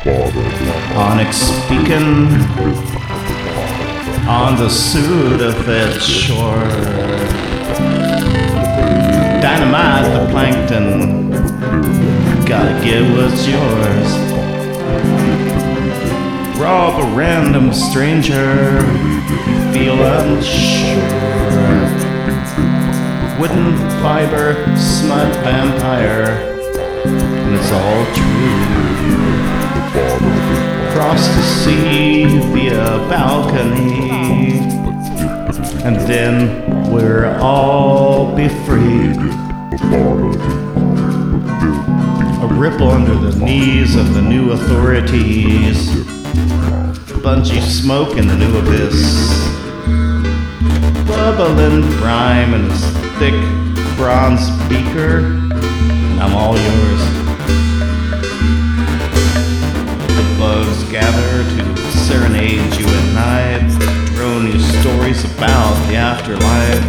Onyx beacon on the Sudafed shore. Dynamite the plankton, gotta get what's yours. Rob a random stranger, feel unsure. Wooden fiber, smut vampire, and it's all true. Cross the sea via balcony, and then we'll all be free. A ripple under the knees of the new authorities. Bunchy smoke in the new abyss. Bubbling brine in this thick bronze beaker, and I'm all yours. The bugs gather to serenade you at night, drone you stories about the afterlife.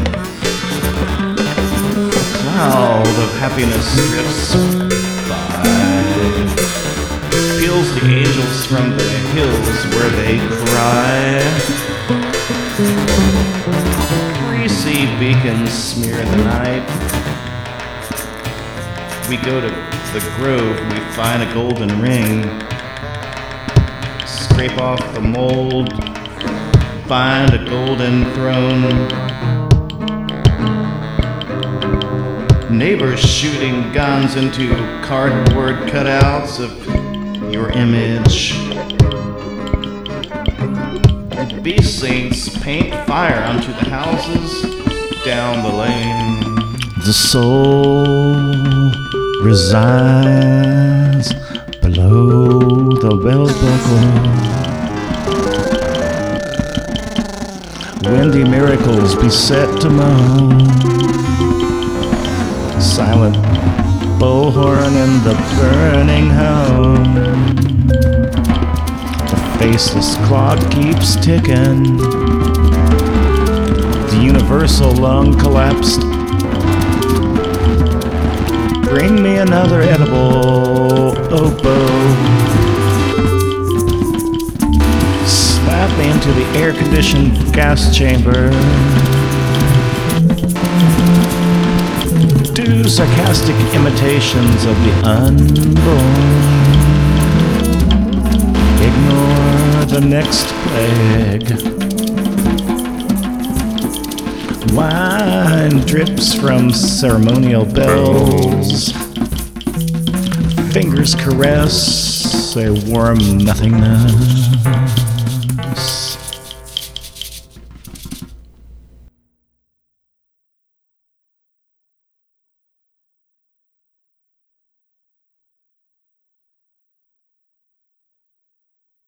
A cloud of happiness drifts by, peels the angels from the hills where they cry. Greasy beacons smear the night. We go to the grove, we find a golden ring. Scrape off the mold, find a golden throne. Neighbors shooting guns into cardboard cutouts of your image. Bee saints paint fire onto the houses down the lane. The soul resides below the belt buckle. Windy miracles beset to moan. Silent bullhorn in the burning home. The faceless clock keeps ticking. The universal lung collapsed. Bring me another edible oboe. Slap me into the air-conditioned gas chamber. Do sarcastic imitations of the unborn. Ignore the next plague. Wine drips from ceremonial bells. Fingers caress a warm nothingness.